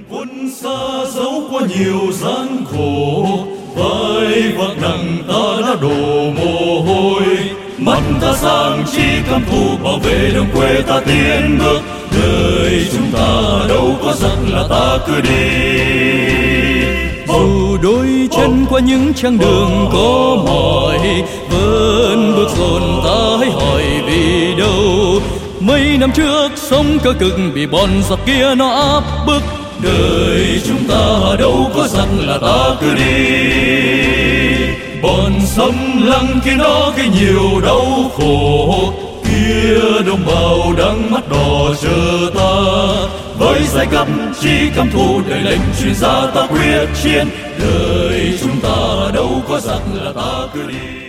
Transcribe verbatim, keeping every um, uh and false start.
Quân xa dẫu qua nhiều gian khổ, vai vác nặng ta đã đổ mồ hôi. Mắt ta sáng chi cam thủ bảo vệ đường quê ta tiến bước. Đời chúng ta đâu có giặc là ta cứ đi. Dù đôi chân qua những chặng đường có mỏi, vẫn bước dồn ta hãy hỏi vì đâu. Mấy năm trước sống cơ cực bị bọn giặc kia nó áp bức. Đời chúng ta đâu có giặc là ta cứ đi. Bọn xâm lăng kia nó gây nhiều đau khổ, kia đồng bào đang mắt đỏ chờ ta. Với giai cấp chi cam thủ đời lệnh truyền ra ta quyết chiến. Đời chúng ta đâu có giặc là ta cứ đi.